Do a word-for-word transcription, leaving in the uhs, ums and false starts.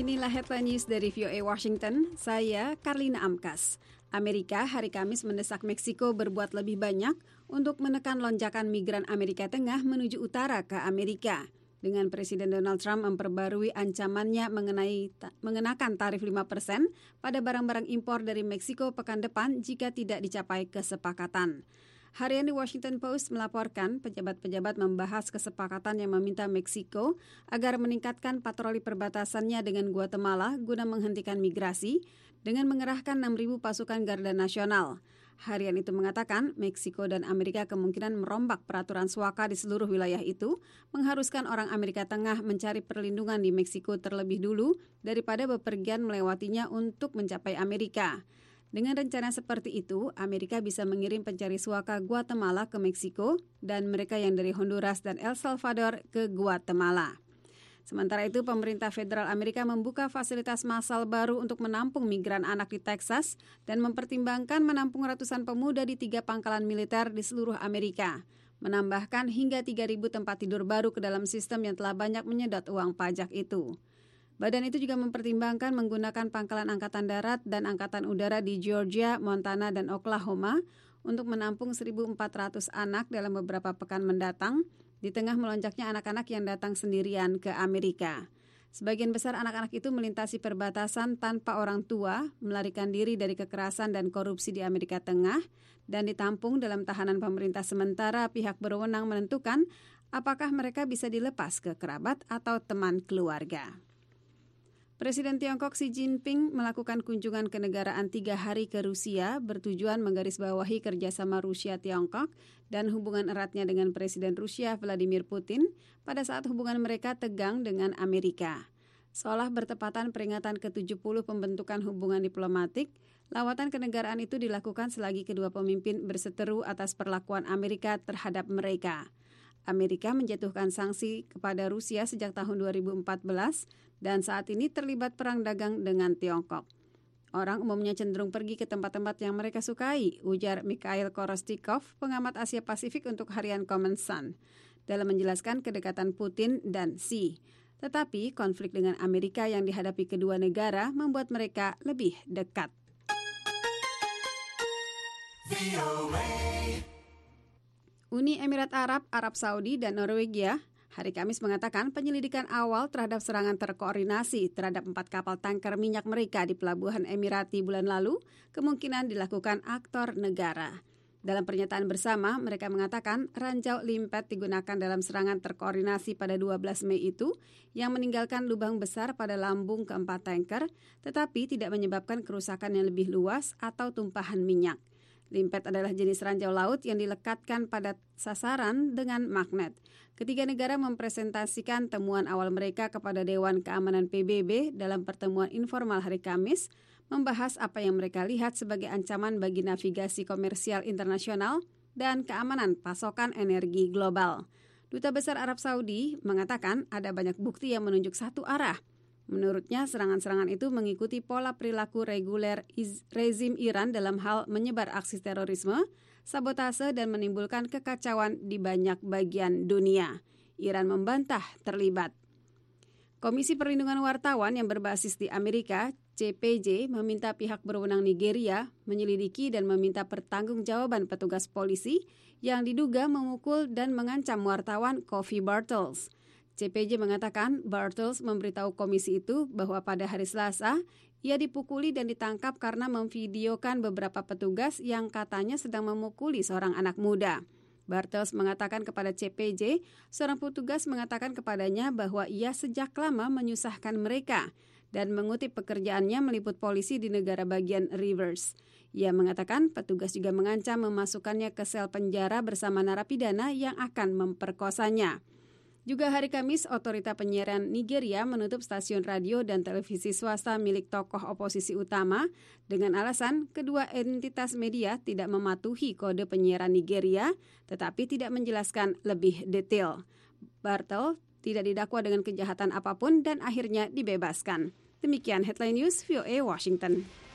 Inilah headline news dari V O A Washington, saya Karlina Amkas. Amerika hari Kamis mendesak Meksiko berbuat lebih banyak untuk menekan lonjakan migran Amerika Tengah menuju utara ke Amerika. Dengan Presiden Donald Trump memperbarui ancamannya mengenai ta- mengenakan tarif lima persen pada barang-barang impor dari Meksiko pekan depan jika tidak dicapai kesepakatan. Harian di Washington Post melaporkan pejabat-pejabat membahas kesepakatan yang meminta Meksiko agar meningkatkan patroli perbatasannya dengan Guatemala guna menghentikan migrasi dengan mengerahkan enam ribu pasukan Garda Nasional. Harian itu mengatakan Meksiko dan Amerika kemungkinan merombak peraturan suaka di seluruh wilayah itu, mengharuskan orang Amerika Tengah mencari perlindungan di Meksiko terlebih dulu daripada bepergian melewatinya untuk mencapai Amerika. Dengan rencana seperti itu, Amerika bisa mengirim pencari suaka Guatemala ke Meksiko dan mereka yang dari Honduras dan El Salvador ke Guatemala. Sementara itu, pemerintah federal Amerika membuka fasilitas massal baru untuk menampung migran anak di Texas dan mempertimbangkan menampung ratusan pemuda di tiga pangkalan militer di seluruh Amerika. Menambahkan hingga tiga ribu tempat tidur baru ke dalam sistem yang telah banyak menyedot uang pajak itu. Badan itu juga mempertimbangkan menggunakan pangkalan angkatan darat dan angkatan udara di Georgia, Montana, dan Oklahoma untuk menampung seribu empat ratus anak dalam beberapa pekan mendatang, di tengah melonjaknya anak-anak yang datang sendirian ke Amerika. Sebagian besar anak-anak itu melintasi perbatasan tanpa orang tua, melarikan diri dari kekerasan dan korupsi di Amerika Tengah, dan ditampung dalam tahanan pemerintah sementara pihak berwenang menentukan apakah mereka bisa dilepas ke kerabat atau teman keluarga. Presiden Tiongkok Xi Jinping melakukan kunjungan kenegaraan tiga hari ke Rusia bertujuan menggarisbawahi kerjasama Rusia-Tiongkok dan hubungan eratnya dengan Presiden Rusia Vladimir Putin pada saat hubungan mereka tegang dengan Amerika. Seolah bertepatan peringatan ke tujuh puluh pembentukan hubungan diplomatik, lawatan kenegaraan itu dilakukan selagi kedua pemimpin berseteru atas perlakuan Amerika terhadap mereka. Amerika menjatuhkan sanksi kepada Rusia sejak tahun dua ribu empat belas dan saat ini terlibat perang dagang dengan Tiongkok. Orang umumnya cenderung pergi ke tempat-tempat yang mereka sukai, ujar Mikhail Korostikov, pengamat Asia Pasifik untuk harian Common Sun, dalam menjelaskan kedekatan Putin dan Xi. Tetapi konflik dengan Amerika yang dihadapi kedua negara membuat mereka lebih dekat. Uni Emirat Arab, Arab Saudi, dan Norwegia hari Kamis mengatakan penyelidikan awal terhadap serangan terkoordinasi terhadap empat kapal tanker minyak mereka di Pelabuhan Emirati bulan lalu kemungkinan dilakukan aktor negara. Dalam pernyataan bersama, mereka mengatakan ranjau limpet digunakan dalam serangan terkoordinasi pada dua belas Mei itu yang meninggalkan lubang besar pada lambung keempat tanker, tetapi tidak menyebabkan kerusakan yang lebih luas atau tumpahan minyak. Limpet adalah jenis ranjau laut yang dilekatkan pada sasaran dengan magnet. Ketiga negara mempresentasikan temuan awal mereka kepada Dewan Keamanan P B B dalam pertemuan informal hari Kamis, membahas apa yang mereka lihat sebagai ancaman bagi navigasi komersial internasional dan keamanan pasokan energi global. Duta Besar Arab Saudi mengatakan ada banyak bukti yang menunjuk satu arah. Menurutnya, serangan-serangan itu mengikuti pola perilaku reguler iz- rezim Iran dalam hal menyebar aksi terorisme, sabotase, dan menimbulkan kekacauan di banyak bagian dunia. Iran membantah terlibat. Komisi Perlindungan Wartawan yang berbasis di Amerika, C P J, meminta pihak berwenang Nigeria menyelidiki dan meminta pertanggungjawaban petugas polisi yang diduga memukul dan mengancam wartawan Kofi Bartels. C P J mengatakan Bartels memberitahu komisi itu bahwa pada hari Selasa, ia dipukuli dan ditangkap karena memvideokan beberapa petugas yang katanya sedang memukuli seorang anak muda. Bartels mengatakan kepada C P J, seorang petugas mengatakan kepadanya bahwa ia sejak lama menyusahkan mereka dan mengutip pekerjaannya meliput polisi di negara bagian Rivers. Ia mengatakan petugas juga mengancam memasukkannya ke sel penjara bersama narapidana yang akan memperkosanya. Juga hari Kamis, Otorita Penyiaran Nigeria menutup stasiun radio dan televisi swasta milik tokoh oposisi utama dengan alasan kedua entitas media tidak mematuhi kode penyiaran Nigeria, tetapi tidak menjelaskan lebih detail. Bartel tidak didakwa dengan kejahatan apapun dan akhirnya dibebaskan. Demikian Headline News V O A Washington.